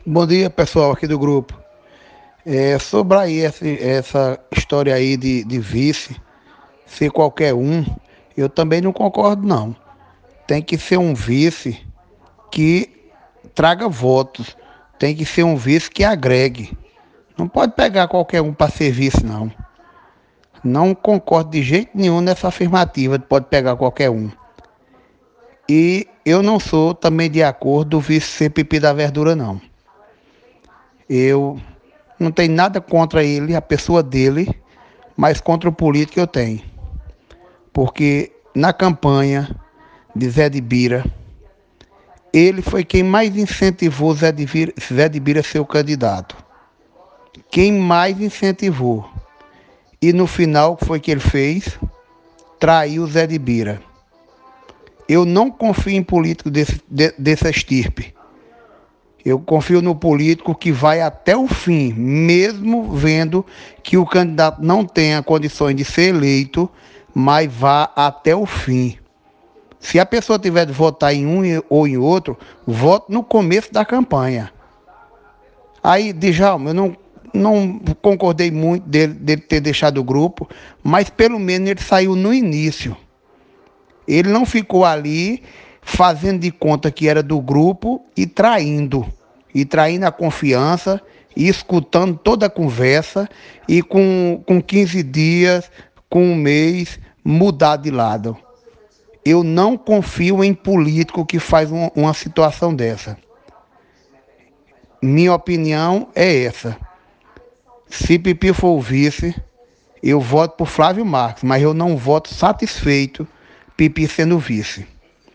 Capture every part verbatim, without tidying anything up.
Bom dia, pessoal aqui do grupo. É, sobre aí essa, essa história aí de, de vice, ser qualquer um, eu também não concordo não. Tem que ser um vice que traga votos, tem que ser um vice que agregue. Não pode pegar qualquer um para ser vice, não. Não concordo de jeito nenhum nessa afirmativa de pode pegar qualquer um. E eu não sou também de acordo do vice ser pipi da verdura, não. Eu não tenho nada contra ele, a pessoa dele, mas contra o político eu tenho. Porque na campanha de Zé de Bira, ele foi quem mais incentivou Zé de Bira, Zé de Bira a ser o candidato. Quem mais incentivou. E no final, o que foi que ele fez? Traiu Zé de Bira. Eu não confio em político desse, de, dessa estirpe. Eu confio no político que vai até o fim, mesmo vendo que o candidato não tenha condições de ser eleito, mas vá até o fim. Se a pessoa tiver de votar em um ou em outro, vote no começo da campanha. Aí, Djalma, eu não, não concordei muito dele, dele ter deixado o grupo, mas pelo menos ele saiu no início. Ele não ficou ali fazendo de conta que era do grupo e traindo. E traindo a confiança, e escutando toda a conversa, e com, com quinze dias, com um mês, mudar de lado. Eu não confio em político que faz um, uma situação dessa. Minha opinião é essa. Se Pipi for o vice, eu voto por Flávio Marques, mas eu não voto satisfeito Pipi sendo vice.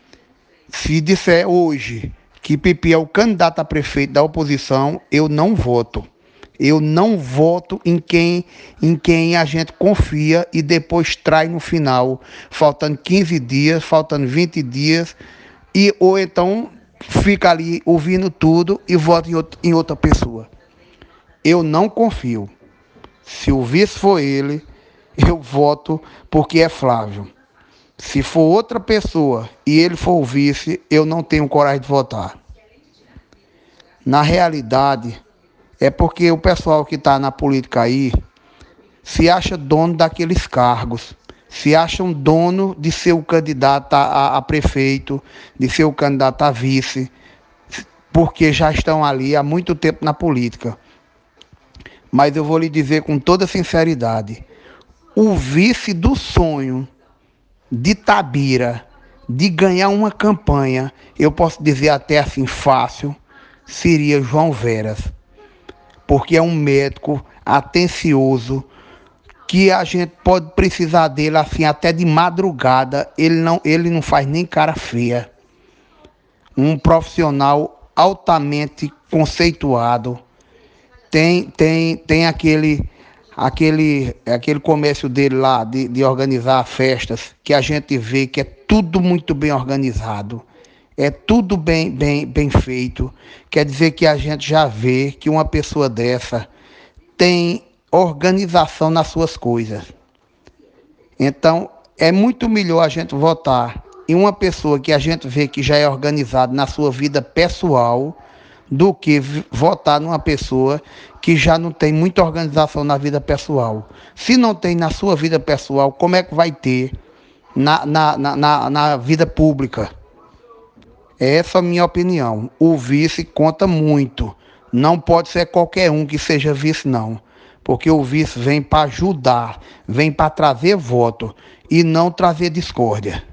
Se disser hoje que Pipi é o candidato a prefeito da oposição, eu não voto. Eu não voto em quem, em quem a gente confia e depois trai no final, faltando quinze dias, faltando vinte dias, e, ou então fica ali ouvindo tudo e vota em, outro, em outra pessoa. Eu não confio. Se o vice for ele, eu voto porque é Flávio. Se for outra pessoa e ele for o vice, eu não tenho coragem de votar. Na realidade, é porque o pessoal que está na política aí se acha dono daqueles cargos, se acham dono de ser o candidato a, a prefeito, de ser o candidato a vice, porque já estão ali há muito tempo na política. Mas eu vou lhe dizer com toda sinceridade, o vice do sonho de Tabira, de ganhar uma campanha, eu posso dizer até assim fácil, seria João Veras. Porque é um médico atencioso, que a gente pode precisar dele assim até de madrugada, ele não, ele não faz nem cara feia. Um profissional altamente conceituado, tem, tem, tem aquele... Aquele, aquele comércio dele lá de, de organizar festas, que a gente vê que é tudo muito bem organizado, é tudo bem, bem, bem feito. Quer dizer que a gente já vê que uma pessoa dessa tem organização nas suas coisas. Então, é muito melhor a gente votar em uma pessoa que a gente vê que já é organizada na sua vida pessoal, do que votar numa pessoa que já não tem muita organização na vida pessoal. Se não tem na sua vida pessoal, como é que vai ter na, na, na, na, na vida pública? Essa é a minha opinião. O vice conta muito. Não pode ser qualquer um que seja vice, não. Porque o vice vem para ajudar, vem para trazer voto e não trazer discórdia.